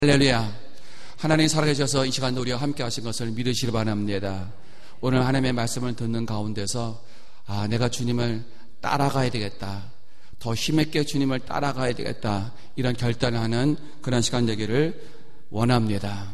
할렐루야. 하나님 살아계셔서 이 시간도 우리와 함께 하신 것을 믿으시기 바랍니다. 오늘 하나님의 말씀을 듣는 가운데서 내가 주님을 따라가야 되겠다, 더 힘있게 주님을 따라가야 되겠다, 이런 결단을 하는 그런 시간 되기를 원합니다.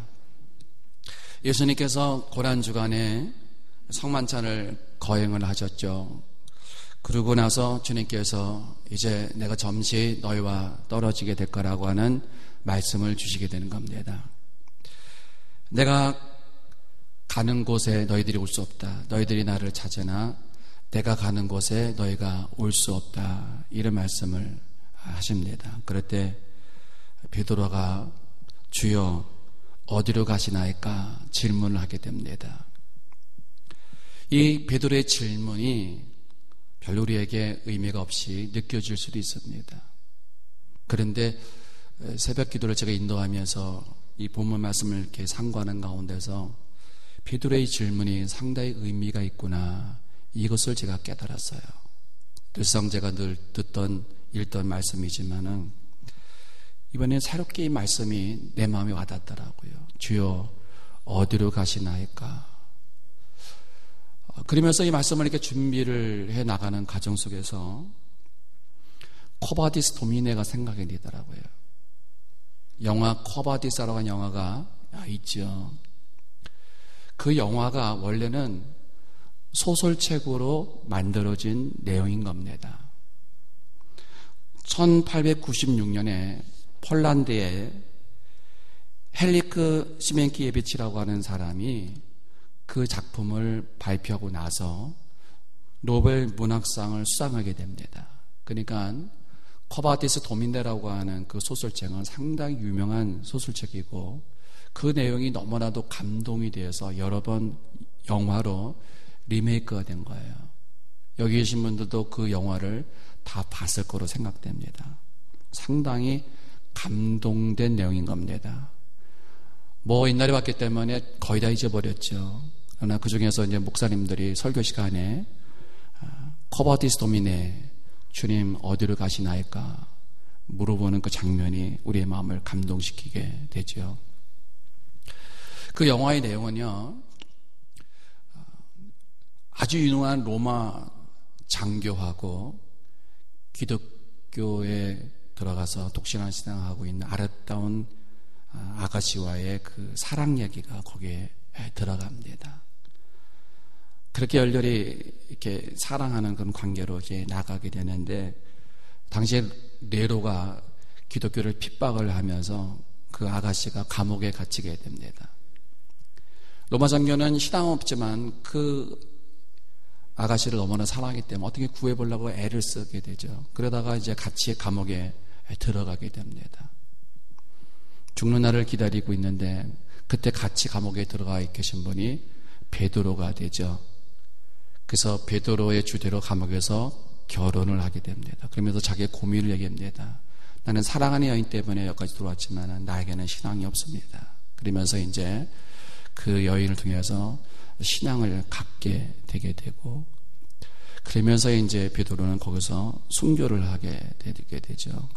예수님께서 고난주간에 성만찬을 거행을 하셨죠. 그러고 나서 주님께서 이제 내가 잠시 너희와 떨어지게 될 거라고 하는 말씀을 주시게 되는 겁니다. 내가 가는 곳에 너희들이 올 수 없다. 너희들이 나를 찾으나 내가 가는 곳에 너희가 올 수 없다. 이런 말씀을 하십니다. 그럴 때 베드로가 주여 어디로 가시나이까 질문을 하게 됩니다. 이 베드로의 질문이 별로 우리에게 의미가 없이 느껴질 수도 있습니다. 그런데 새벽 기도를 제가 인도하면서 이 본문 말씀을 이렇게 상고하는 가운데서 베드로의 질문이 상당히 의미가 있구나, 이것을 제가 깨달았어요. 늘상 제가 늘 읽던 말씀이지만은 이번에 새롭게 이 말씀이 내 마음에 와닿더라고요. 주여 어디로 가시나이까. 그러면서 이 말씀을 이렇게 준비를 해 나가는 과정 속에서 코바디스 도미네가 생각이 나더라고요. 영화 코바디스라고 하는 영화가 있죠. 그 영화가 원래는 소설책으로 만들어진 내용인 겁니다. 1896년에 폴란드의 헬리크 시멘키예비치라고 하는 사람이 그 작품을 발표하고 나서 노벨 문학상을 수상하게 됩니다. 그러니까 코바디스 도미네라고 하는 그 소설책은 상당히 유명한 소설책이고 그 내용이 너무나도 감동이 되어서 여러 번 영화로 리메이크가 된 거예요. 여기 계신 분들도 그 영화를 다 봤을 거로 생각됩니다. 상당히 감동된 내용인 겁니다. 옛날에 봤기 때문에 거의 다 잊어버렸죠. 그러나 그 중에서 이제 목사님들이 설교 시간에 코바디스 도미네, 주님 어디로 가시나이까 물어보는 그 장면이 우리의 마음을 감동시키게 되죠. 그 영화의 내용은요, 아주 유능한 로마 장교하고 기독교에 들어가서 독신한 신앙하고 있는 아름다운 아가씨와의 그 사랑 얘기가 거기에 들어갑니다. 그렇게 열렬히 이렇게 사랑하는 그런 관계로 이제 나가게 되는데, 당시에 네로가 기독교를 핍박을 하면서 그 아가씨가 감옥에 갇히게 됩니다. 로마 장교는 신앙 없지만 그 아가씨를 너무나 사랑하기 때문에 어떻게 구해보려고 애를 쓰게 되죠. 그러다가 이제 같이 감옥에 들어가게 됩니다. 죽는 날을 기다리고 있는데 그때 같이 감옥에 들어가 계신 분이 베드로가 되죠. 그래서 베드로의 주대로 감옥에서 결혼을 하게 됩니다. 그러면서 자기의 고민을 얘기합니다. 나는 사랑하는 여인 때문에 여기까지 들어왔지만 나에게는 신앙이 없습니다. 그러면서 이제 그 여인을 통해서 신앙을 갖게 되게 되고, 그러면서 이제 베드로는 거기서 순교를 하게 되게 되죠.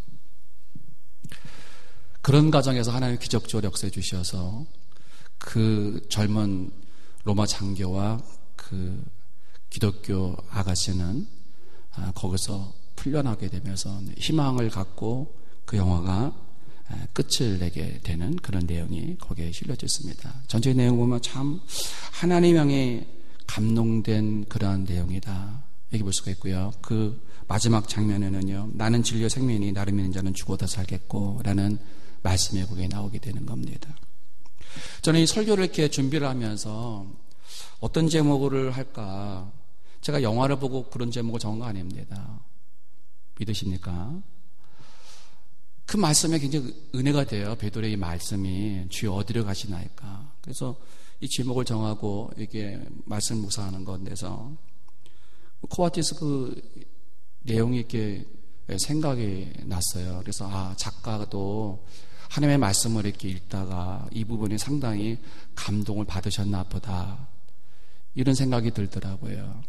그런 과정에서 하나님 기적적으로 역사해 주셔서 그 젊은 로마 장교와 그 기독교 아가씨는 거기서 풀려나게 되면서 희망을 갖고 그 영화가 끝을 내게 되는 그런 내용이 거기에 실려져 있습니다. 전체 내용 보면 참 하나님 향에 감동된 그러한 내용이다, 이렇게 볼 수가 있고요. 그 마지막 장면에는요, 나는 진리와 생명이니 나를 믿는 자는 죽어도 살겠고 라는 말씀이 거기에 나오게 되는 겁니다. 저는 이 설교를 이렇게 준비를 하면서 어떤 제목을 할까, 제가 영화를 보고 그런 제목을 정한 거 아닙니다. 믿으십니까? 그 말씀에 굉장히 은혜가 돼요. 베드로의 이 말씀이 주여 어디로 가시나이까. 그래서 이 제목을 정하고 이게 말씀 묵상하는 건데서 코바디스 그 내용이 이렇게 생각이 났어요. 그래서 작가도 하나님의 말씀을 이렇게 읽다가 이 부분이 상당히 감동을 받으셨나 보다, 이런 생각이 들더라고요.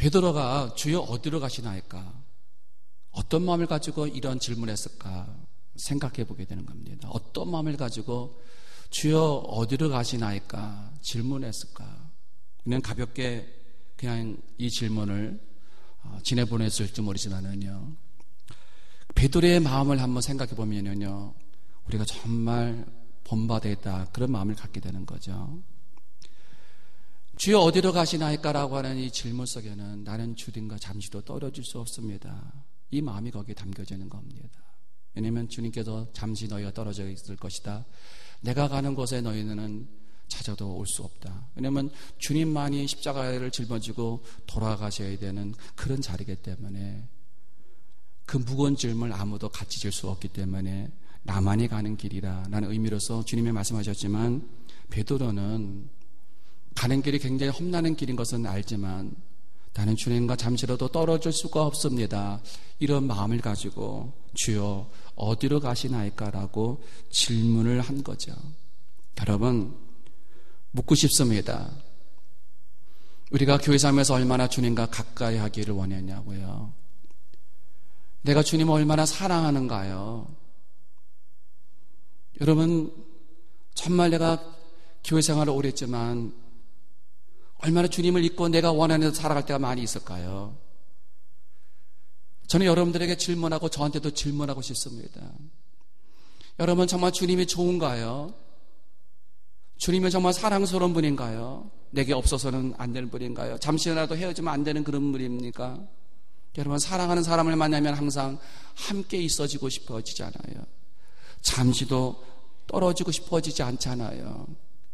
베드로가 주여 어디로 가시나이까, 어떤 마음을 가지고 이런 질문을 했을까. 생각해 보게 되는 겁니다. 어떤 마음을 가지고 주여 어디로 가시나이까 질문했을까? 그냥 가볍게 그냥 이 질문을 지내보냈을지 모르지만은요, 베드로의 마음을 한번 생각해 보면요, 우리가 정말 본받아있다 그런 마음을 갖게 되는 거죠. 주여 어디로 가시나이까라고 하는 이 질문 속에는 나는 주님과 잠시도 떨어질 수 없습니다. 이 마음이 거기에 담겨지는 겁니다. 왜냐하면 주님께서 잠시 너희가 떨어져 있을 것이다. 내가 가는 곳에 너희는 찾아도 올 수 없다. 왜냐하면 주님만이 십자가를 짊어지고 돌아가셔야 되는 그런 자리이기 때문에, 그 무거운 짐을 아무도 같이 질 수 없기 때문에 나만이 가는 길이라 라는 의미로서 주님이 말씀하셨지만, 베드로는 가는 길이 굉장히 험난한 길인 것은 알지만 나는 주님과 잠시라도 떨어질 수가 없습니다. 이런 마음을 가지고 주여 어디로 가시나이까라고 질문을 한 거죠. 여러분, 묻고 싶습니다. 우리가 교회 삶에서 얼마나 주님과 가까이 하기를 원했냐고요. 내가 주님을 얼마나 사랑하는가요? 여러분, 정말 내가 교회 생활을 오래 했지만 얼마나 주님을 잊고 내가 원하는 데서 살아갈 때가 많이 있을까요? 저는 여러분들에게 질문하고 저한테도 질문하고 싶습니다. 여러분, 정말 주님이 좋은가요? 주님은 정말 사랑스러운 분인가요? 내게 없어서는 안 되는 분인가요? 잠시라도 헤어지면 안 되는 그런 분입니까? 여러분, 사랑하는 사람을 만나면 항상 함께 있어지고 싶어지잖아요. 잠시도 떨어지고 싶어지지 않잖아요.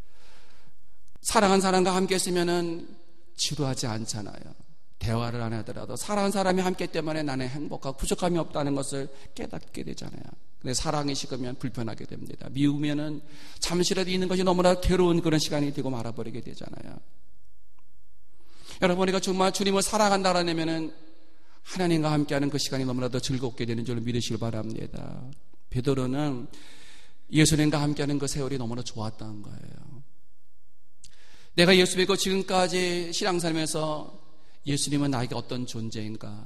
사랑하는 사람과 함께 있으면 지루하지 않잖아요. 대화를 안 하더라도 사랑하는 사람이 함께 때문에 나는 행복하고 부족함이 없다는 것을 깨닫게 되잖아요. 근데 사랑이 식으면 불편하게 됩니다. 미우면은 잠시라도 있는 것이 너무나 괴로운 그런 시간이 되고 말아버리게 되잖아요. 여러분, 우리가 정말 주님을 사랑한다라면은 하나님과 함께하는 그 시간이 너무나도 즐겁게 되는 줄 믿으시길 바랍니다. 베드로는 예수님과 함께하는 그 세월이 너무나 좋았다는 거예요. 내가 예수 믿고 지금까지 신앙살면서 예수님은 나에게 어떤 존재인가?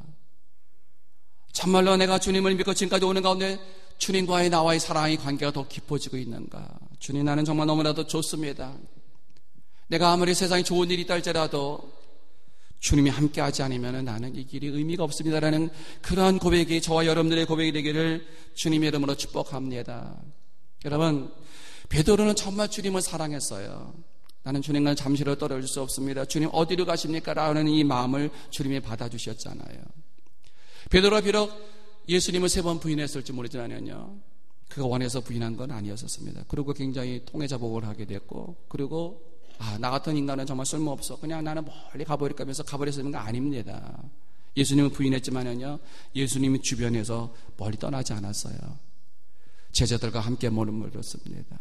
참말로 내가 주님을 믿고 지금까지 오는 가운데 주님과의 나와의 사랑의 관계가 더 깊어지고 있는가? 주님, 나는 정말 너무나도 좋습니다. 내가 아무리 세상에 좋은 일이 있다 할지라도 주님이 함께하지 않으면 나는 이 길이 의미가 없습니다라는 그러한 고백이 저와 여러분들의 고백이 되기를 주님의 이름으로 축복합니다. 여러분, 베드로는 정말 주님을 사랑했어요. 나는 주님과 잠시라도 떨어질 수 없습니다. 주님 어디로 가십니까? 라는 이 마음을 주님이 받아주셨잖아요. 베드로가 비록 예수님을 3번 부인했을지 모르지만요, 그가 원해서 부인한 건 아니었습니다. 그리고 굉장히 통해자복을 하게 됐고, 그리고 나 같은 인간은 정말 쓸모없어, 그냥 나는 멀리 가버릴까 하면서 가버렸는 거 아닙니다. 예수님은 부인했지만요, 예수님이 주변에서 멀리 떠나지 않았어요. 제자들과 함께 머물렀습니다.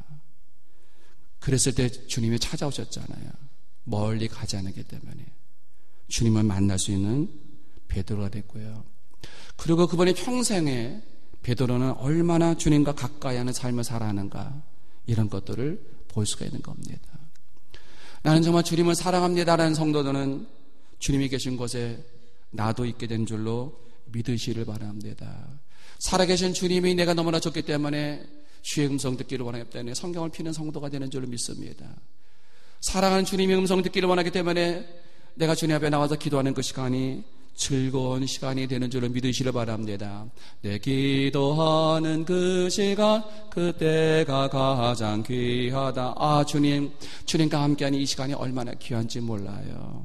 그랬을 때 주님이 찾아오셨잖아요. 멀리 가지 않기 때문에 주님을 만날 수 있는 베드로가 됐고요. 그리고 그분의 평생에 베드로는 얼마나 주님과 가까이 하는 삶을 살아가는가, 이런 것들을 볼 수가 있는 겁니다. 나는 정말 주님을 사랑합니다라는 성도들은 주님이 계신 곳에 나도 있게 된 줄로 믿으시를 바랍니다. 살아계신 주님이 내가 너무나 좋기 때문에 주의 음성 듣기를 원하기 때문에 성경을 피는 성도가 되는 줄로 믿습니다. 사랑하는 주님의 음성 듣기를 원하기 때문에 내가 주님 앞에 나와서 기도하는 그 시간이 즐거운 시간이 되는 줄로 믿으시를 바랍니다. 내 기도하는 그 시간, 그때가 가장 귀하다. 주님과 함께하는 이 시간이 얼마나 귀한지 몰라요.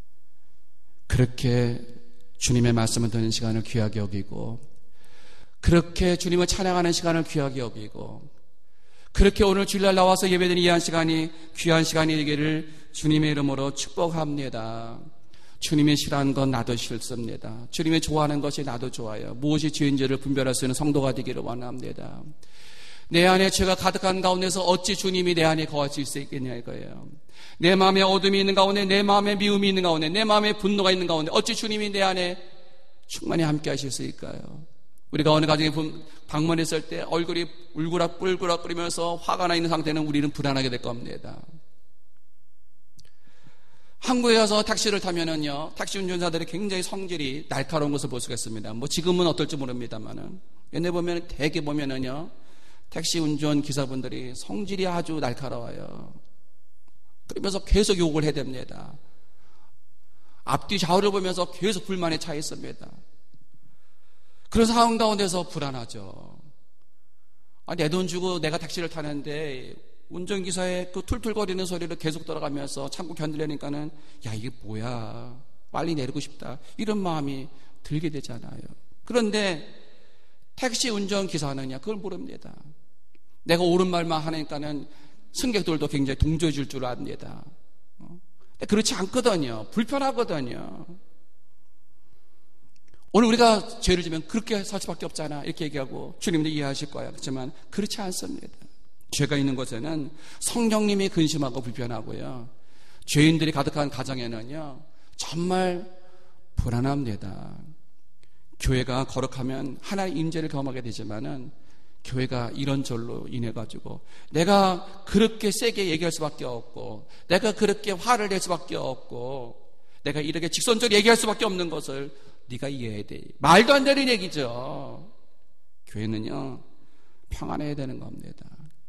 그렇게 주님의 말씀을 듣는 시간을 귀하게 여기고, 그렇게 주님을 찬양하는 시간을 귀하게 여기고, 그렇게 오늘 주일날 나와서 예배드리는 이 한 시간이 귀한 시간이 되기를 주님의 이름으로 축복합니다. 주님이 싫어하는 건 나도 싫습니다. 주님이 좋아하는 것이 나도 좋아요. 무엇이 죄인지를 분별할 수 있는 성도가 되기를 원합니다. 내 안에 죄가 가득한 가운데서 어찌 주님이 내 안에 거하실 수 있겠냐 이거예요. 내 마음에 어둠이 있는 가운데, 내 마음에 미움이 있는 가운데, 내 마음에 분노가 있는 가운데 어찌 주님이 내 안에 충만히 함께 하실 수 있을까요? 우리가 어느 가정에 방문했을 때 얼굴이 울그락불그락 끓이면서 화가 나 있는 상태는 우리는 불안하게 될 겁니다. 한국에 가서 택시를 타면은요, 택시 운전자들이 굉장히 성질이 날카로운 것을 볼 수가 있습니다. 지금은 어떨지 모릅니다만은 옛날에 보면 대개 보면은요, 택시 운전 기사분들이 성질이 아주 날카로워요. 그러면서 계속 욕을 해야 됩니다. 앞뒤 좌우를 보면서 계속 불만에 차 있습니다. 그런 상황 가운데서 불안하죠. 내 돈 주고 내가 택시를 타는데 운전기사의 그 툴툴거리는 소리를 계속 들어가면서 참고 견디려니까는 야, 이게 뭐야, 빨리 내리고 싶다, 이런 마음이 들게 되잖아요. 그런데 택시 운전기사는요, 그걸 모릅니다. 내가 옳은 말만 하니까는 승객들도 굉장히 동조해 줄 줄 압니다. 근데 그렇지 않거든요. 불편하거든요. 오늘 우리가 죄를 지면 그렇게 살 수밖에 없잖아, 이렇게 얘기하고 주님도 이해하실 거예요. 그렇지만 그렇지 않습니다. 죄가 있는 곳에는 성령님이 근심하고 불편하고요, 죄인들이 가득한 가정에는요 정말 불안합니다. 교회가 거룩하면 하나님의 임재를 경험하게 되지만은 교회가 이런 절로 인해 가지고 내가 그렇게 세게 얘기할 수밖에 없고, 내가 그렇게 화를 낼 수밖에 없고, 내가 이렇게 직선적으로 얘기할 수밖에 없는 것을 네가 이해해야 돼. 말도 안 되는 얘기죠. 교회는요 평안해야 되는 겁니다.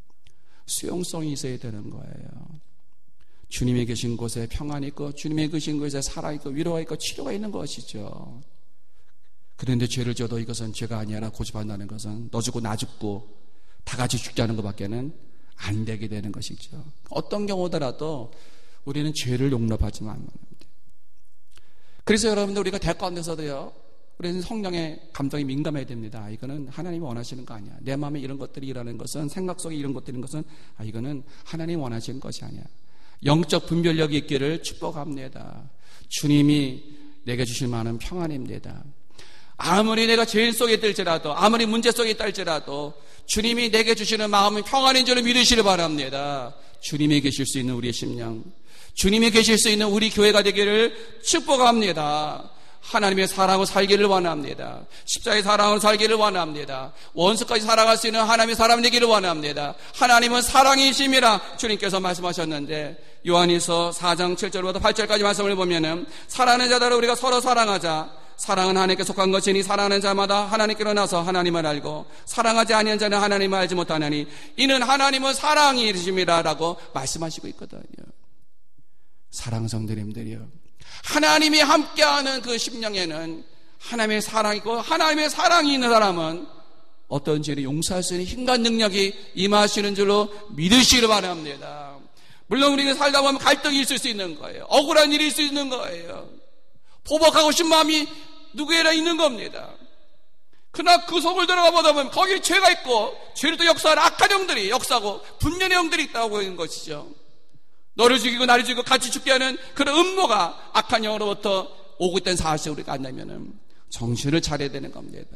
수용성이 있어야 되는 거예요. 주님이 계신 곳에 평안이 있고, 주님이 계신 곳에 살아 있고, 위로가 있고, 치료가 있는 것이죠. 그런데 죄를 져도 이것은 죄가 아니라 고집한다는 것은 너 죽고 나 죽고 다 같이 죽자는 것밖에는 안 되게 되는 것이죠. 어떤 경우더라도 우리는 죄를 용납하지만 않는 겁니다. 그래서 여러분들, 우리가 대학 가운데서도요, 우리는 성령의 감정이 민감해야 됩니다. 이거는 하나님이 원하시는 거 아니야. 내 마음에 이런 것들이 일어나는 것은, 생각 속에 이런 것들이 있는 것은 이거는 하나님이 원하시는 것이 아니야. 영적 분별력이 있기를 축복합니다. 주님이 내게 주실 많은 평안입니다. 아무리 내가 죄인 속에 있을지라도, 아무리 문제 속에 있다 할지라도 주님이 내게 주시는 마음은 평안인 줄을 믿으시길 바랍니다. 주님이 계실 수 있는 우리의 심령, 주님이 계실 수 있는 우리 교회가 되기를 축복합니다. 하나님의 사랑으로 살기를 원합니다. 십자가의 사랑으로 살기를 원합니다. 원수까지 살아갈 수 있는 하나님의 사람 되기를 원합니다. 하나님은 사랑이심이라 주님께서 말씀하셨는데, 요한일서 4장 7절부터 8절까지 말씀을 보면은, 사랑하는 자들을 우리가 서로 사랑하자. 사랑은 하나님께 속한 것이니 사랑하는 자마다 하나님께로 나서 하나님을 알고, 사랑하지 아니한 자는 하나님을 알지 못하나니 이는 하나님은 사랑이심이라 라고 말씀하시고 있거든요. 사랑하는 성도님들이요, 하나님이 함께하는 그 심령에는 하나님의 사랑이 있고, 하나님의 사랑이 있는 사람은 어떤 죄를 용서할 수 있는 힘과 능력이 임하시는 줄로 믿으시기를 바랍니다. 물론 우리가 살다 보면 갈등이 있을 수 있는 거예요. 억울한 일이 있을 수 있는 거예요. 보복하고 싶은 마음이 누구에나 있는 겁니다. 그러나 그 속을 들어가 보다 보면 거기에 죄가 있고, 죄를 또 역사하는 악한 영들이 역사하고 분면의 영들이 있다고 하는 것이죠. 너를 죽이고 나를 죽이고 같이 죽게 하는 그런 음모가 악한 영으로부터 오고 있다는 사실을 우리가 안다면 정신을 차려야 되는 겁니다.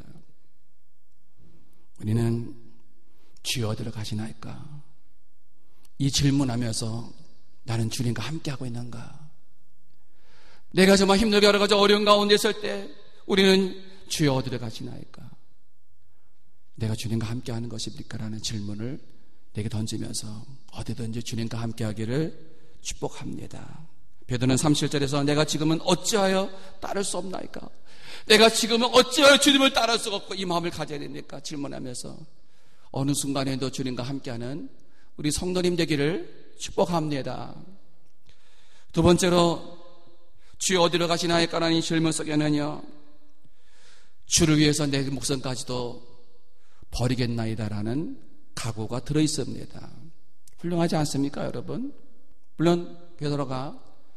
우리는 주여 어디로 가시나이까? 이 질문하면서 나는 주님과 함께하고 있는가? 내가 정말 힘들게 여러 가지 어려운 가운데 있을 때 우리는 주여 어디로 가시나이까? 내가 주님과 함께하는 것입니까? 라는 질문을 내게 던지면서 어디든지 주님과 함께하기를 축복합니다. 베드로는 37절에서 내가 지금은 어찌하여 따를 수 없나이까? 내가 지금은 어찌하여 주님을 따를 수가 없고 이 마음을 가져야 됩니까? 질문하면서 어느 순간에도 주님과 함께하는 우리 성도님 되기를 축복합니다. 두 번째로, 주여 어디로 가시나이까라는 질문 속에는요, 주를 위해서 내 목숨까지도 버리겠나이다라는 각오가 들어있습니다. 훌륭하지 않습니까, 여러분? 물론 베드로가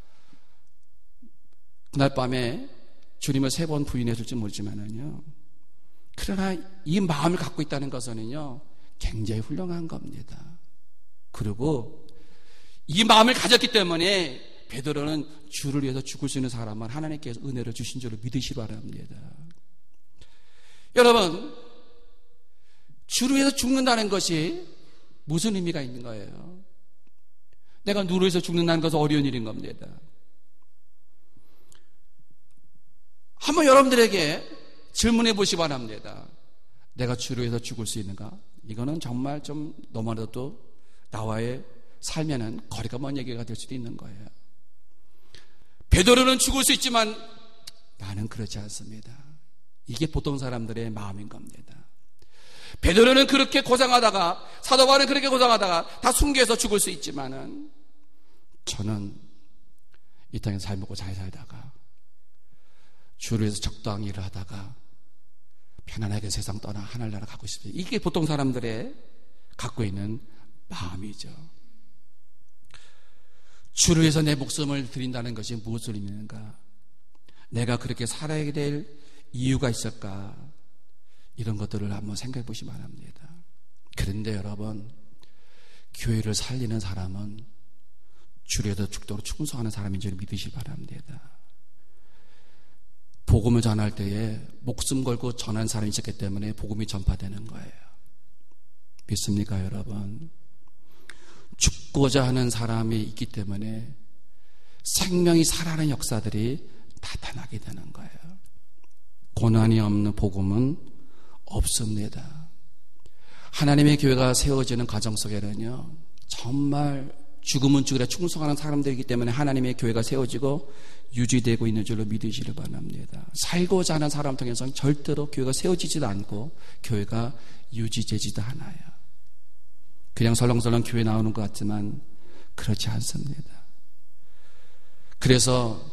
그날 밤에 주님을 3번 부인했을지 모르지만은요, 그러나 이 마음을 갖고 있다는 것은요 굉장히 훌륭한 겁니다. 그리고 이 마음을 가졌기 때문에 베드로는 주를 위해서 죽을 수 있는 사람만 하나님께서 은혜를 주신 줄을 믿으시기 바랍니다. 여러분, 주를 위해서 죽는다는 것이 무슨 의미가 있는 거예요? 내가 누구를 위해서 죽는다는 것은 어려운 일인 겁니다. 한번 여러분들에게 질문해 보시기 바랍니다. 내가 주를 위해서 죽을 수 있는가? 이거는 정말 좀 너무나도 나와의 삶에는 거리가 먼 얘기가 될 수도 있는 거예요. 베드로는 죽을 수 있지만 나는 그렇지 않습니다. 이게 보통 사람들의 마음인 겁니다. 베드로는 그렇게 고생하다가, 사도 바울은 그렇게 고생하다가 다 순교해서 죽을 수 있지만은, 저는 이 땅에서 잘 먹고 잘 살다가 주를 위해서 적당히 일을 하다가 편안하게 세상 떠나 하늘나라 가고 싶어요. 이게 보통 사람들의 갖고 있는 마음이죠. 주를 위해서 내 목숨을 드린다는 것이 무엇을 의미하는가? 내가 그렇게 살아야 될 이유가 있을까? 이런 것들을 한번 생각해 보시기 바랍니다. 그런데 여러분, 교회를 살리는 사람은 주를 위해서 죽도록 충성하는 사람인 줄 믿으시기 바랍니다. 복음을 전할 때에 목숨 걸고 전하는 사람이 있었기 때문에 복음이 전파되는 거예요. 믿습니까, 여러분? 죽고자 하는 사람이 있기 때문에 생명이 살아나는 역사들이 나타나게 되는 거예요. 고난이 없는 복음은 없습니다. 하나님의 교회가 세워지는 과정 속에는요, 정말 죽으면 죽으라 충성하는 사람들이기 때문에 하나님의 교회가 세워지고 유지되고 있는 줄로 믿으시길 바랍니다. 살고자 하는 사람 통해서는 절대로 교회가 세워지지도 않고 교회가 유지되지도 않아요. 그냥 설렁설렁 교회 나오는 것 같지만 그렇지 않습니다. 그래서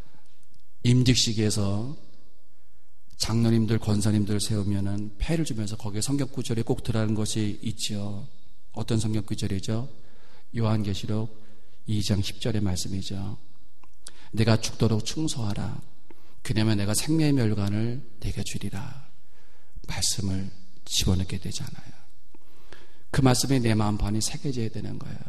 임직식에서 장로님들, 권사님들 세우면은 패를 주면서 거기에 성경 구절에 꼭 들어가는 것이 있죠. 어떤 성경 구절이죠? 요한계시록 2장 10절의 말씀이죠. 내가 죽도록 충성하라. 그러면 내가 생명의 멸관을 내게 주리라. 말씀을 집어넣게 되잖아요. 그 말씀이 내 마음 반이 새겨져야 되는 거예요.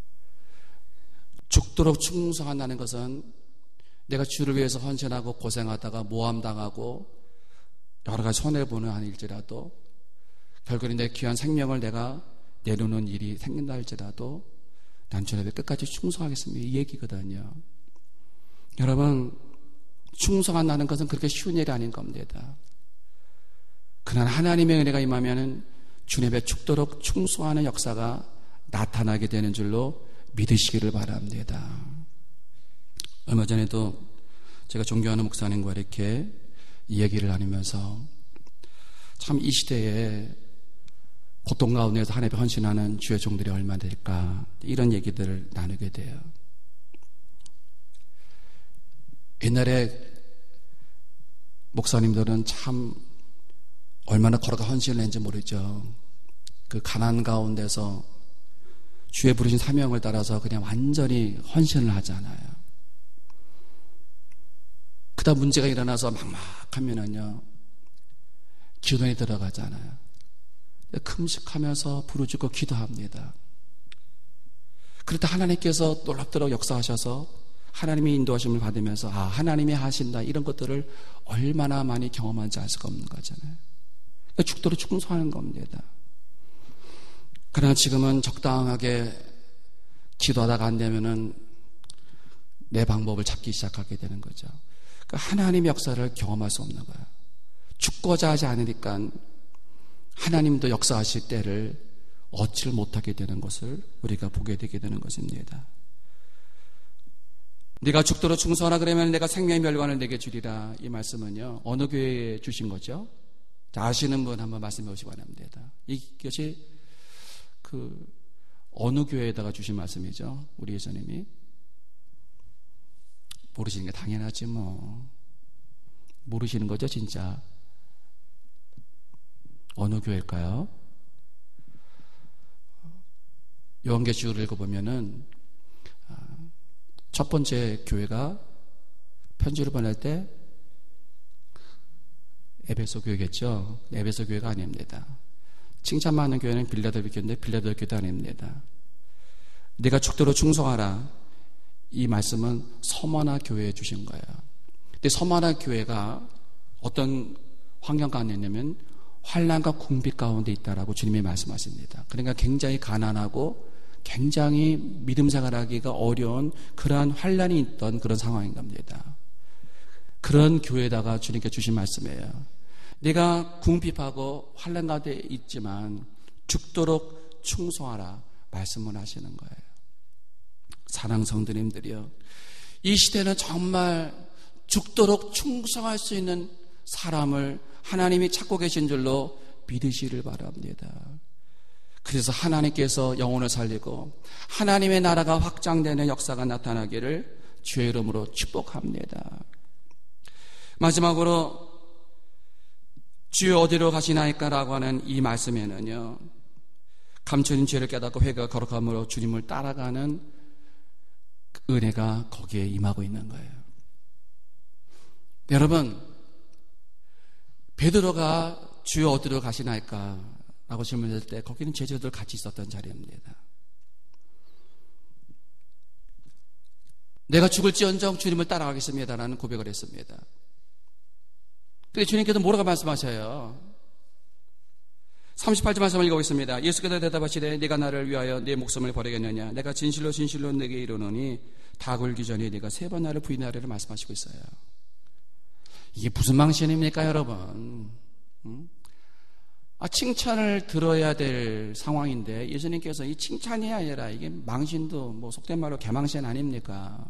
죽도록 충성한다는 것은 내가 주를 위해서 헌신하고 고생하다가 모함당하고 여러 가지 손해보는 한일지라도 결국엔 내 귀한 생명을 내가 내놓는 일이 생긴다 할지라도 난 주님 앞에 끝까지 충성하겠습니다. 이 얘기거든요. 여러분, 충성한다는 것은 그렇게 쉬운 일이 아닌 겁니다. 그러나 하나님의 은혜가 임하면은 주님 앞에 죽도록 충성하는 역사가 나타나게 되는 줄로 믿으시기를 바랍니다. 얼마 전에도 제가 존경하는 목사님과 이렇게 이야기를 나누면서 참 이 시대에 고통 가운데서 하나님께 헌신하는 주의 종들이 얼마나 될까, 이런 얘기들을 나누게 돼요. 옛날에 목사님들은 참 얼마나 걸어가 헌신을 했는지 모르죠. 그 가난 가운데서 주의 부르신 사명을 따라서 그냥 완전히 헌신을 하잖아요. 그다음 문제가 일어나서 막막하면은요, 기도에 들어가잖아요. 금식하면서 부르짖고 기도합니다. 그렇다 하나님께서 놀랍도록 역사하셔서 하나님의 인도하심을 받으면서 하나님이 하신다, 이런 것들을 얼마나 많이 경험한지 알 수가 없는 거잖아요. 그러니까 죽도록 충성하는 겁니다. 그러나 지금은 적당하게 기도하다가 안 되면은 내 방법을 찾기 시작하게 되는 거죠. 그러니까 하나님의 역사를 경험할 수 없는 거예요. 죽고자 하지 않으니까 하나님도 역사하실 때를 얻지를 못하게 되는 것을 우리가 보게 되게 되는 것입니다. 네가 죽도록 충성하라 그러면 내가 생명의 멸관을 내게 주리라. 이 말씀은요, 어느 교회에 주신 거죠? 자, 아시는 분 한번 말씀해 보시기 바랍니다. 이것이 어느 교회에다가 주신 말씀이죠? 우리 예수님이. 모르시는 게 당연하지 뭐. 모르시는 거죠, 진짜. 어느 교회일까요? 요한계시록을 읽어보면은 첫 번째 교회가 편지를 보낼 때 에베소 교회겠죠. 에베소 교회가 아닙니다. 칭찬 많은 교회는 빌라델비아 교회인데 빌라델비아 교회도 아닙니다. 네가 죽도록 충성하라. 이 말씀은 서머나 교회에 주신 거예요. 근데 서머나 교회가 어떤 환경 가운데 있냐면 환난과 궁핍 가운데 있다라고 주님이 말씀하십니다. 그러니까 굉장히 가난하고 굉장히 믿음 생활하기가 어려운 그러한 환난이 있던 그런 상황인 겁니다. 그런 교회에다가 주님께 주신 말씀이에요. 내가 궁핍하고 환난 가운데 있지만 죽도록 충성하라 말씀을 하시는 거예요. 사랑 성도님들이요, 이 시대는 정말 죽도록 충성할 수 있는 사람을 하나님이 찾고 계신 줄로 믿으시기를 바랍니다. 그래서 하나님께서 영혼을 살리고 하나님의 나라가 확장되는 역사가 나타나기를 주의 이름으로 축복합니다. 마지막으로 주여 어디로 가시나이까라고 하는 이 말씀에는요, 감춰진 죄를 깨닫고 회개가 거룩함으로 주님을 따라가는 은혜가 거기에 임하고 있는 거예요. 여러분, 베드로가 주여 어디로 가시나이까 라고 질문했을 때 거기는 제자들 같이 있었던 자리입니다. 내가 죽을지언정 주님을 따라가겠습니다라는 고백을 했습니다. 근데 주님께서 뭐라고 말씀하셔요? 38절 말씀을 읽어보겠습니다. 예수께서 대답하시되 네가 나를 위하여 네 목숨을 버리겠느냐? 내가 진실로 진실로 네게 이르노니 다 굴기 전에 네가 3번 나를 부인하리라 말씀하시고 있어요. 이게 무슨 망신입니까, 여러분? 칭찬을 들어야 될 상황인데 예수님께서 이 칭찬이 아니라 이게 망신도 뭐 속된 말로 개망신 아닙니까?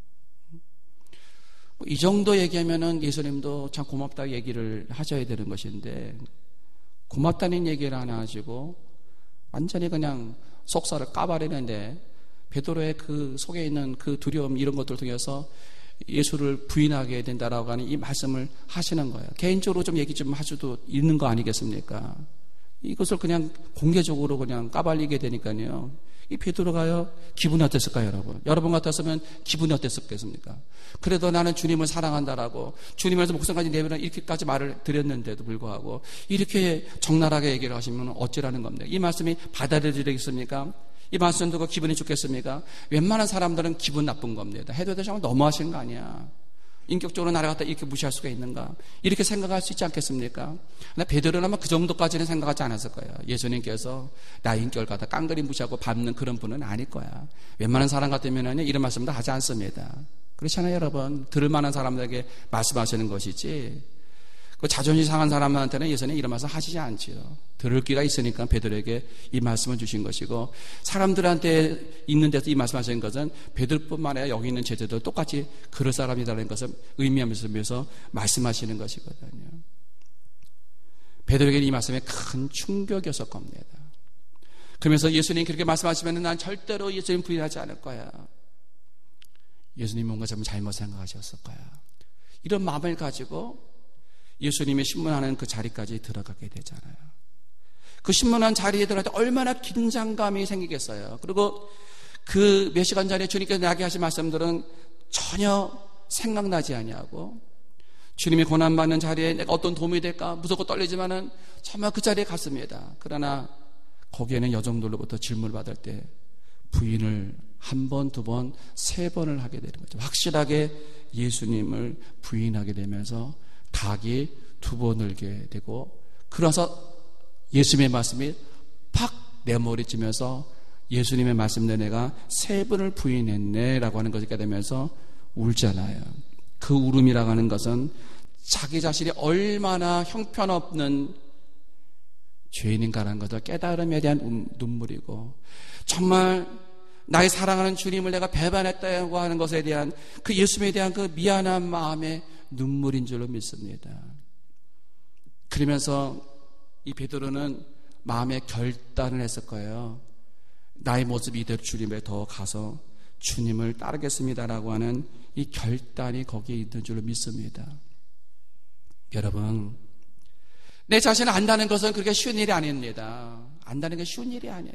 이 정도 얘기하면은 예수님도 참 고맙다고 얘기를 하셔야 되는 것인데 고맙다는 얘기를 안 하시고 완전히 그냥 속살을 까버리는데 베드로의 그 속에 있는 그 두려움 이런 것들을 통해서 예수를 부인하게 된다라고 하는 이 말씀을 하시는 거예요. 개인적으로 좀 얘기 좀 할 수도 있는 거 아니겠습니까? 이것을 그냥 공개적으로 그냥 까발리게 되니까요. 이 베드로가요, 기분이 어땠을까요, 여러분? 여러분 같았으면 기분이 어땠겠습니까? 그래도 나는 주님을 사랑한다라고 주님에서 목숨까지 내밀어 이렇게까지 말을 드렸는데도 불구하고 이렇게 적나라하게 얘기를 하시면 어찌라는 겁니까? 이 말씀이 받아들여지겠습니까? 이 말씀 듣고 기분이 좋겠습니까? 웬만한 사람들은 기분 나쁜 겁니다. 해도 되지만 너무하시는 거 아니야. 인격적으로 나를 갖다 이렇게 무시할 수가 있는가? 이렇게 생각할 수 있지 않겠습니까? 근데 베드로는 아마 그 정도까지는 생각하지 않았을 거예요. 예수님께서 나 인격을 갖다 깡그리 무시하고 밟는 그런 분은 아닐 거야. 웬만한 사람 같으면 이런 말씀도 하지 않습니다. 그렇잖아요, 여러분. 들을 만한 사람들에게 말씀하시는 것이지. 그 자존심 상한 사람한테는 예수님 이런 말씀 하시지 않지요. 들을 기가 있으니까 베드로에게 이 말씀을 주신 것이고 사람들한테 있는 데서 이 말씀하시는 것은 베드로뿐만 아니라 여기 있는 제자들 똑같이 그럴 사람이라는 것을 의미하면서 말씀하시는 것이거든요. 베드로에게는 이 말씀이 큰 충격이었을 겁니다. 그러면서 예수님이 그렇게 말씀하시면 난 절대로 예수님 부인하지 않을 거야. 예수님 뭔가 잘못 생각하셨을 거야. 이런 마음을 가지고 예수님의 신문하는 그 자리까지 들어가게 되잖아요. 그 신문한 자리에 들어갈 때 얼마나 긴장감이 생기겠어요. 그리고 그 몇 시간 전에 주님께서 나게 하신 말씀들은 전혀 생각나지 아니하고 주님이 고난받는 자리에 내가 어떤 도움이 될까 무섭고 떨리지만은 정말 그 자리에 갔습니다. 그러나 거기에는 여종들로부터 질문을 받을 때 부인을 한 번, 두 번, 3번을 하게 되는 거죠. 확실하게 예수님을 부인하게 되면서 닭이 2번 늘게 되고 그러서 예수님의 말씀이 팍 내몰이치면서 예수님의 말씀대 내가 3번을 부인했네 라고 하는 것을 깨달으면서 울잖아요. 그 울음이라고 하는 것은 자기 자신이 얼마나 형편없는 죄인인가라는 것을 깨달음에 대한 눈물이고 정말 나의 사랑하는 주님을 내가 배반했다고 하는 것에 대한 그 예수님에 대한 그 미안한 마음의 눈물인 줄로 믿습니다. 그러면서 이 베드로는 마음의 결단을 했을 거예요. 나의 모습이 이대로 주님에 더 가서 주님을 따르겠습니다라고 하는 이 결단이 거기에 있는 줄로 믿습니다. 여러분, 내 자신을 안다는 것은 그렇게 쉬운 일이 아닙니다. 안다는 게 쉬운 일이 아니에요.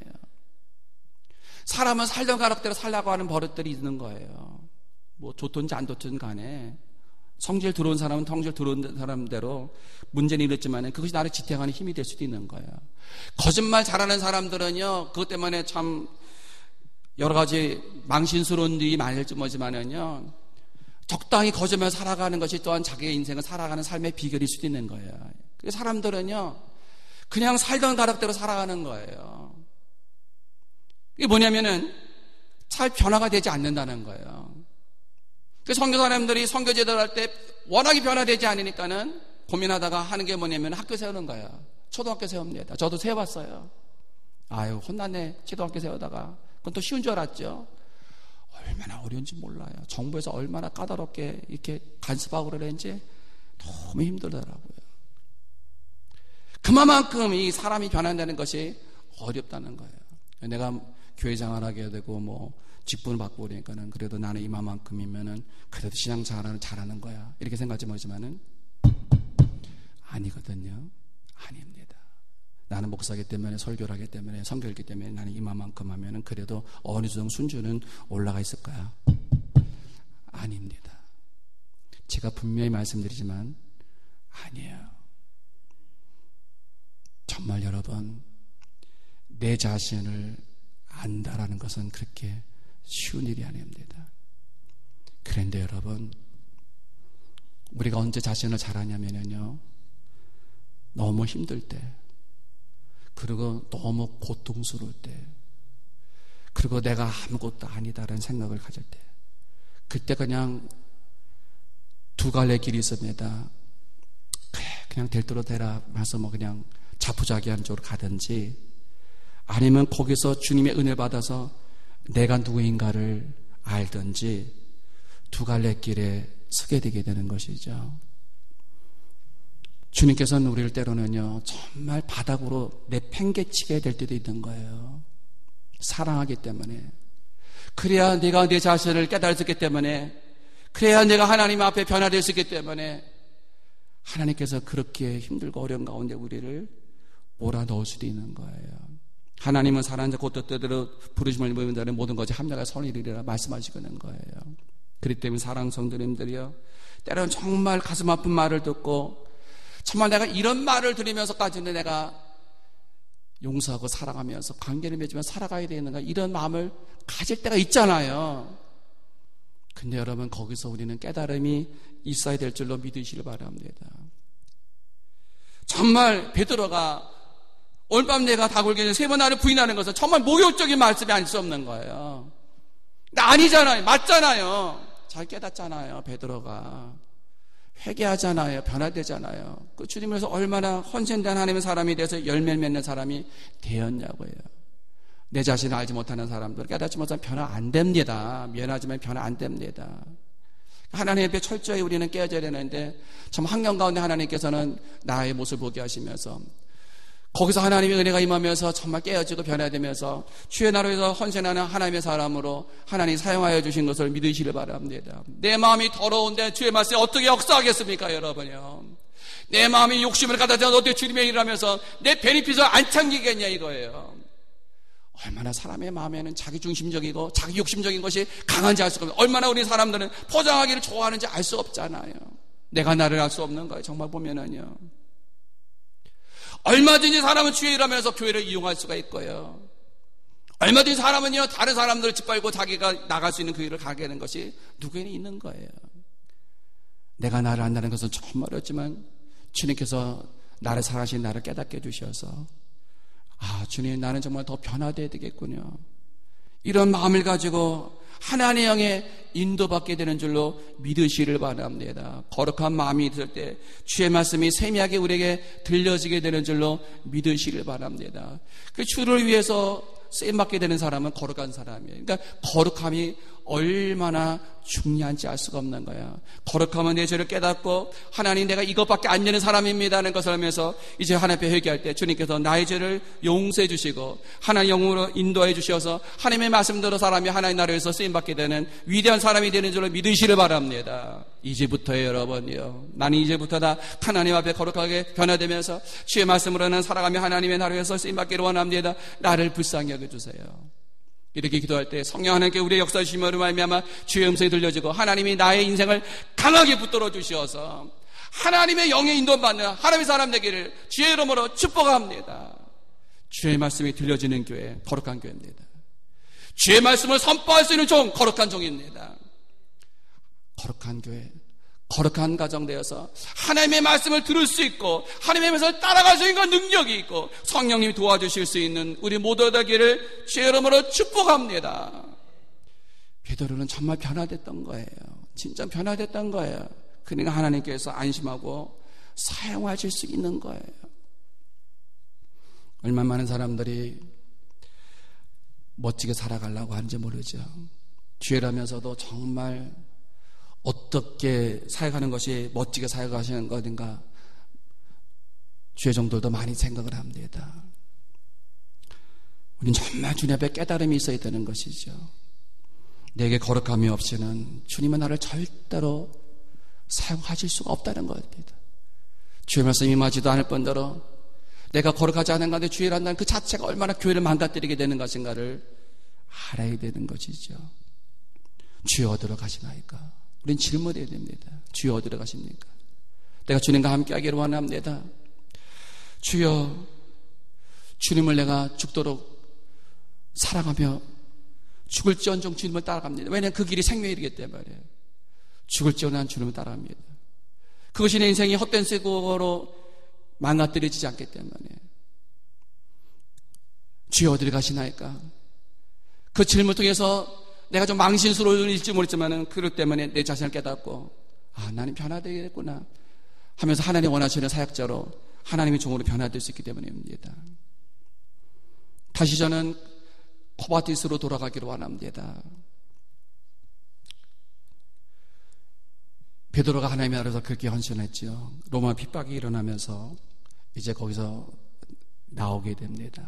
사람은 살던 가락대로 살라고 하는 버릇들이 있는 거예요. 뭐 좋든지 안 좋든 간에 성질 들어온 사람은 성질 들어온 사람대로 문제는 이렇지만 그것이 나를 지탱하는 힘이 될 수도 있는 거예요. 거짓말 잘하는 사람들은요 그것 때문에 참 여러 가지 망신스러운 일이 많을지 모르지만은요 적당히 거짓말 살아가는 것이 또한 자기의 인생을 살아가는 삶의 비결일 수도 있는 거예요. 사람들은요 그냥 살던 가락대로 살아가는 거예요. 이게 뭐냐면은 잘 변화가 되지 않는다는 거예요. 그 선교 사람들이 선교 제도를 할 때 워낙에 변화되지 않으니까는 고민하다가 하는 게 뭐냐면 학교 세우는 거예요. 초등학교 세웁니다. 저도 세워봤어요. 아유 혼나네. 초등학교 세우다가 그건 또 쉬운 줄 알았죠. 얼마나 어려운지 몰라요. 정부에서 얼마나 까다롭게 이렇게 간섭하고 그러는지 너무 힘들더라고요. 그만큼 이 사람이 변한다는 것이 어렵다는 거예요. 내가 교회 장활하게 되고 직분을 받고 그러니까는 그래도 나는 이만큼이면은 그래도 신앙 잘하는 거야. 이렇게 생각하지 말지만은 아니거든요. 아닙니다. 나는 목사기 때문에 설교를 하기 때문에 성경 읽기 때문에 나는 이만큼 하면은 그래도 어느 정도 순주는 올라가 있을 거야. 아닙니다. 제가 분명히 말씀드리지만 아니에요. 정말 여러분, 내 자신을 안다라는 것은 그렇게 쉬운 일이 아닙니다. 그런데 여러분, 우리가 언제 자신을 잘 아냐면요, 너무 힘들 때, 그리고 너무 고통스러울 때, 그리고 내가 아무것도 아니다라는 생각을 가질 때, 그때 그냥 두 갈래 길이 있습니다. 그냥 될 대로 되라 해서 그냥 자포자기한 쪽으로 가든지, 아니면 거기서 주님의 은혜를 받아서 내가 누구인가를 알든지 두 갈래 길에 서게 되게 되는 것이죠. 주님께서는 우리를 때로는요, 정말 바닥으로 내팽개치게 될 때도 있는 거예요. 사랑하기 때문에. 그래야 내가 내 자신을 깨달을 수 있기 때문에, 그래야 내가 하나님 앞에 변화될 수 있기 때문에 하나님께서 그렇게 힘들고 어려운 가운데 우리를 몰아넣을 수도 있는 거예요. 하나님은 사랑하는 자 곧 뜻대로 부르심을 입은 자는 모든 것이 합력하여 선을 이루리라 말씀하시는 거예요. 그렇기 때문에 사랑하는 성도님들이요, 때로는 정말 가슴 아픈 말을 듣고 정말 내가 이런 말을 들으면서까지는 내가 용서하고 사랑하면서 관계를 맺으면서 살아가야 되는가, 이런 마음을 가질 때가 있잖아요. 근데 여러분, 거기서 우리는 깨달음이 있어야 될 줄로 믿으시길 바랍니다. 정말 베드로가 오늘 밤 내가 닭을 깨져 세 번 나를 부인하는 것은 정말 모욕적인 말씀이 아닐 수 없는 거예요. 근데 아니잖아요. 맞잖아요. 잘 깨닫잖아요. 베드로가 회개하잖아요. 변화되잖아요. 그 주님께서 얼마나 헌신된 하나님의 사람이 돼서 열매를 맺는 사람이 되었냐고요. 내 자신을 알지 못하는 사람들, 깨닫지 못하면 변화 안 됩니다. 미안하지만 변화 안 됩니다. 하나님 앞에 철저히 우리는 깨어져야 되는데, 참 환경 가운데 하나님께서는 나의 모습을 보게 하시면서, 거기서 하나님의 은혜가 임하면서 정말 깨어지고 변화되면서 주의 나라에서 헌신하는 하나님의 사람으로 하나님이 사용하여 주신 것을 믿으시길 바랍니다. 내 마음이 더러운데 주의 말씀이 어떻게 역사하겠습니까, 여러분요? 내 마음이 욕심을 갖다 대서 어떻게 주님의 일을 하면서 내 베니핏을 안 챙기겠냐, 이거예요. 얼마나 사람의 마음에는 자기중심적이고 자기 욕심적인 것이 강한지 알 수가 없어요. 얼마나 우리 사람들은 포장하기를 좋아하는지 알 수 없잖아요. 내가 나를 알 수 없는 거예요. 정말 보면은요. 얼마든지 사람은 주의 일을 하면서 교회를 이용할 수가 있고요. 얼마든지 사람은요, 다른 사람들을 짓밟고 자기가 나갈 수 있는 그 일을 가게 하는 것이 누구에는 있는 거예요. 내가 나를 안다는 것은 정말 어렵지만 주님께서 나를 사랑하신 나를 깨닫게 해주셔서, 아, 주님, 나는 정말 더 변화되어야 되겠군요. 이런 마음을 가지고 하나님의 영에 인도받게 되는 줄로 믿으시를 바랍니다. 거룩한 마음이 있을 때 주의 말씀이 세미하게 우리에게 들려지게 되는 줄로 믿으시를 바랍니다. 그 주를 위해서 쓰임받게 되는 사람은 거룩한 사람이에요. 그러니까 거룩함이 얼마나 중요한지 알 수가 없는 거야. 거룩함은 내 죄를 깨닫고 하나님, 내가 이것밖에 안 되는 사람입니다 하는 것을 하면서 이제 하나님 앞에 회개할 때 주님께서 나의 죄를 용서해 주시고 하나님 영으로 인도해 주셔서 하나님의 말씀대로 사람이 하나님 나라에서 쓰임받게 되는 위대한 사람이 되는 줄로 믿으시를 바랍니다. 이제부터요, 여러분이요, 나는 이제부터 다 하나님 앞에 거룩하게 변화되면서 주의 말씀으로는 살아가며 하나님의 나라에서 쓰임받기를 원합니다. 나를 불쌍히 여겨주세요. 이렇게 기도할 때 성령 하나님께 우리의 역사의 심으로 말미암아 주의 음성이 들려지고 하나님이 나의 인생을 강하게 붙들어 주셔서 하나님의 영의 인도받는 하나님의 사람 되기를 주의 이름으로 축복합니다. 주의 말씀이 들려지는 교회, 거룩한 교회입니다. 주의 말씀을 선포할 수 있는 종, 거룩한 종입니다. 거룩한 교회, 거룩한 가정 되어서 하나님의 말씀을 들을 수 있고 하나님의 말씀을 따라갈 수 있는 능력이 있고 성령님이 도와주실 수 있는 우리 모두 되기를 주의 이름으로 축복합니다. 베드로는 정말 변화됐던 거예요. 진짜 변화됐던 거예요. 그러니까 하나님께서 안심하고 사용하실 수 있는 거예요. 얼마나 많은 사람들이 멋지게 살아가려고 하는지 모르죠. 주의라면서도 정말 어떻게 사역하는 것이 멋지게 사역하시는 것인가 주의 종들도 많이 생각을 합니다. 우리는 정말 주님 앞에 깨달음이 있어야 되는 것이죠. 내게 거룩함이 없이는 주님은 나를 절대로 사용하실 수가 없다는 것입니다. 주의 말씀이 임하지도 않을 뿐더러 내가 거룩하지 않은 가운데 주의를 한다는 그 자체가 얼마나 교회를 망가뜨리게 되는 것인가를 알아야 되는 것이죠. 주여 어디로 가시나이까? 우린 질문해야 됩니다. 주여 어디로 가십니까? 내가 주님과 함께 하기를 원합니다. 주여, 주님을 내가 죽도록 사랑하며 죽을지언정 주님을 따라갑니다. 왜냐하면 그 길이 생명이기 때문에 죽을지언정 주님을 따라갑니다. 그것이 내 인생이 헛된 세고로 망가뜨려지지 않기 때문에 주여 어디로 가시나이까? 그 질문을 통해서 내가 좀 망신스러울지 모르지만 그것 때문에 내 자신을 깨닫고 나는 변화되겠구나 하면서 하나님 원하시는 사역자로 하나님의 종으로 변화될 수 있기 때문입니다. 다시 저는 코바티스로 돌아가기를 원합니다. 베드로가 하나님의 나라에서 그렇게 헌신했죠. 로마 핍박이 일어나면서 이제 거기서 나오게 됩니다.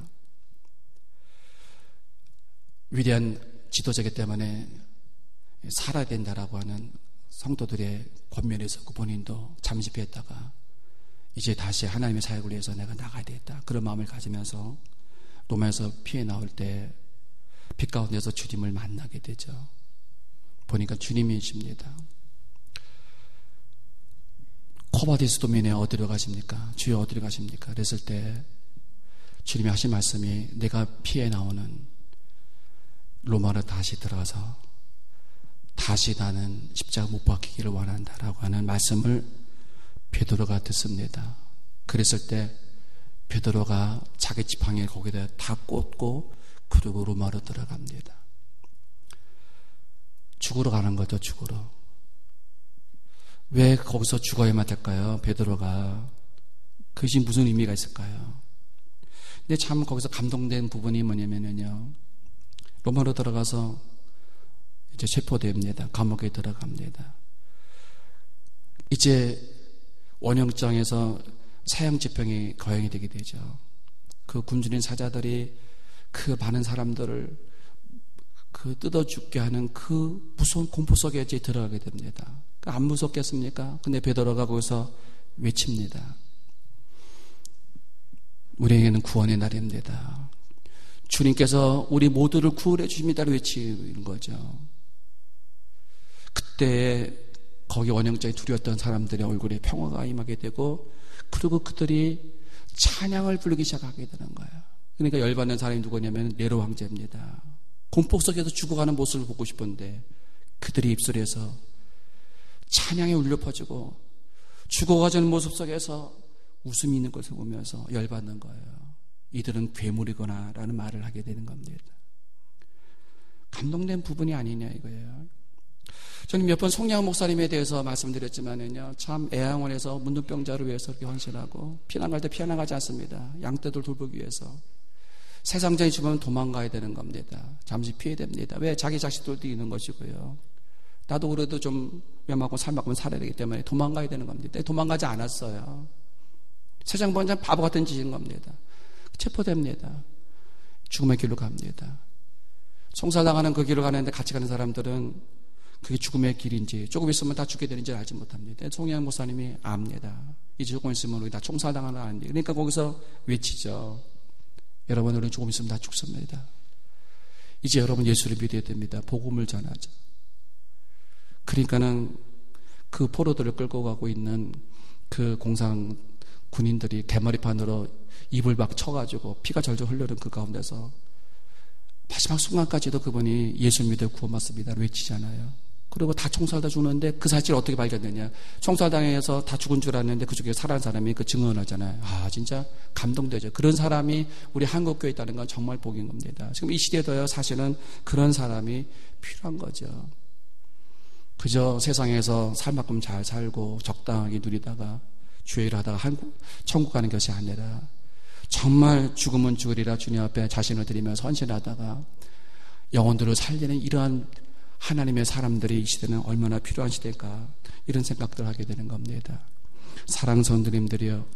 위대한 지도자이기 때문에 살아야 된다라고 하는 성도들의 권면이 있었고 본인도 잠시 피했다가 이제 다시 하나님의 사역을 위해서 내가 나가야 되겠다 그런 마음을 가지면서 로마에서 피해 나올 때 빛 가운데서 주님을 만나게 되죠. 보니까 주님이십니다. 코바디스 도민에 어디로 가십니까? 주여 어디로 가십니까? 그랬을 때 주님이 하신 말씀이 내가 피해 나오는 로마로 다시 들어가서 다시 나는 십자가 못 박히기를 원한다라고 하는 말씀을 베드로가 듣습니다. 그랬을 때 베드로가 자기 지팡이를 거기다 다 꽂고 그리고 로마로 들어갑니다. 죽으러 가는 거죠. 죽으러. 왜 거기서 죽어야만 될까요? 베드로가. 그것이 무슨 의미가 있을까요? 근데 참 거기서 감동된 부분이 뭐냐면요, 로마로 들어가서 이제 체포됩니다. 감옥에 들어갑니다. 이제 원형장에서 사형 집행이 거행이 되게 되죠. 그 굶주린 사자들이 그 많은 사람들을 그 뜯어 죽게 하는 그 무서운 공포 속에 이제 들어가게 됩니다. 안 무섭겠습니까? 근데 베드로가 거기서 외칩니다. 우리에게는 구원의 날입니다. 주님께서 우리 모두를 구원해 주십니다를 외치는 거죠. 그때 거기 원형장에 두려웠던 사람들의 얼굴에 평화가 임하게 되고 그리고 그들이 찬양을 부르기 시작하게 되는 거예요. 그러니까 열받는 사람이 누구냐면 네로 황제입니다. 공포 속에서 죽어가는 모습을 보고 싶은데 그들의 입술에서 찬양이 울려 퍼지고 죽어가자는 모습 속에서 웃음이 있는 것을 보면서 열받는 거예요. 이들은 괴물이구나 라는 말을 하게 되는 겁니다. 감동된 부분이 아니냐 이거예요. 저는 몇 번 송양 목사님에 대해서 말씀드렸지만은요, 참 애양원에서 문둥병자를 위해서 그렇게 헌신하고 피난 갈 때 피난가지 않습니다. 양떼들 돌보기 위해서. 세상장이 죽으면 도망가야 되는 겁니다. 잠시 피해야 됩니다. 왜? 자기 자식들도 있는 것이고요. 나도 그래도 좀 위험하고 살만큼 살아야 되기 때문에 도망가야 되는 겁니다. 도망가지 않았어요. 세상 번장 바보 같은 짓인 겁니다. 체포됩니다. 죽음의 길로 갑니다. 총살당하는 그 길을 가는데 같이 가는 사람들은 그게 죽음의 길인지 조금 있으면 다 죽게 되는지 알지 못합니다. 송양 목사님이 압니다. 이제 조금 있으면 우리 다 총살당하는 아닌데. 그러니까 거기서 외치죠. 여러분, 우리는 조금 있으면 다 죽습니다. 이제 여러분 예수를 믿어야 됩니다. 복음을 전하죠. 그러니까는 그 포로들을 끌고 가고 있는 그 공상 군인들이 개머리판으로 입을 막 쳐가지고 피가 절절 흐르는 그 가운데서 마지막 순간까지도 그분이 예수 믿어 구원받습니다 외치잖아요. 그리고 다 총살다 죽는데 그 사실을 어떻게 발견되냐, 총살당해서 다 죽은 줄 알았는데 그중에 살아난 사람이 그 증언하잖아요. 진짜 감동되죠. 그런 사람이 우리 한국교회에 있다는 건 정말 복인 겁니다. 지금 이 시대에도요, 사실은 그런 사람이 필요한 거죠. 그저 세상에서 살만큼 잘 살고 적당하게 누리다가 주의를 하다가 천국 가는 것이 아니라 정말 죽으면 죽으리라 주님 앞에 자신을 드리면서 헌신하다가 영혼들을 살리는 이러한 하나님의 사람들이 이 시대는 얼마나 필요한 시대일까, 이런 생각들을 하게 되는 겁니다. 사랑스러운 누님들이여,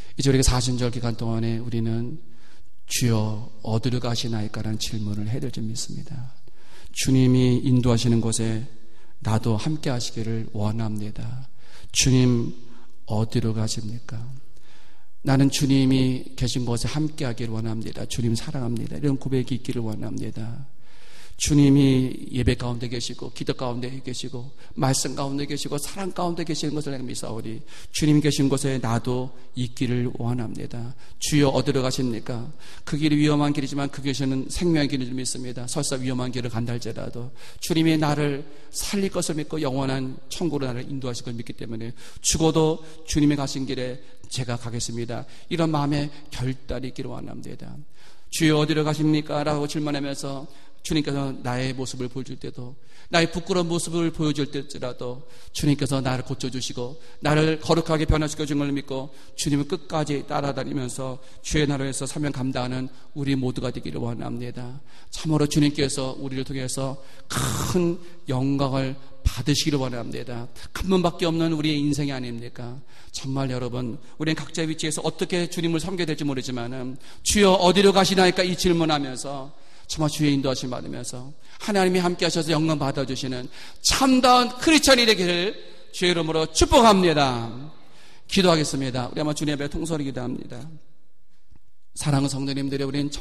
이제 우리가 사순절 기간 동안에 우리는 주여 어디로 가시나이까라는 질문을 해야 될 줄 믿습니다. 주님이 인도하시는 곳에 나도 함께 하시기를 원합니다. 주님 어디로 가십니까? 나는 주님이 계신 곳에 함께 하기를 원합니다. 주님 사랑합니다. 이런 고백이 있기를 원합니다. 주님이 예배 가운데 계시고 기도 가운데 계시고 말씀 가운데 계시고 사랑 가운데 계시는 것을 내가 믿사오니 주님이 계신 곳에 나도 있기를 원합니다. 주여 어디로 가십니까? 그 길이 위험한 길이지만 그 길은 생명의 길인 줄 믿습니다. 설사 위험한 길을 간다 할지라도 주님이 나를 살릴 것을 믿고 영원한 천국으로 나를 인도하실 걸 믿기 때문에 죽어도 주님이 가신 길에 제가 가겠습니다. 이런 마음의 결단이 있기를 원합니다. 주여 어디로 가십니까? 라고 질문하면서 주님께서 나의 모습을 보여줄 때도, 나의 부끄러운 모습을 보여줄 때라도 주님께서 나를 고쳐주시고 나를 거룩하게 변화시켜주는 걸 믿고 주님을 끝까지 따라다니면서 주의 나라에서 사명 감당하는 우리 모두가 되기를 원합니다. 참으로 주님께서 우리를 통해서 큰 영광을 받으시기를 원합니다. 한 번밖에 없는 우리의 인생이 아닙니까? 정말 여러분, 우리는 각자의 위치에서 어떻게 주님을 섬겨야 될지 모르지만 주여 어디로 가시나이까 이 질문하면서 정말 주의 인도하심 받으면서 하나님이 함께 하셔서 영광 받아주시는 참다운 크리스천이 되기를 주의 이름으로 축복합니다. 기도하겠습니다. 우리 아마 주님 앞에 통솔히 기도합니다. 사랑하는 성도님들이 우리는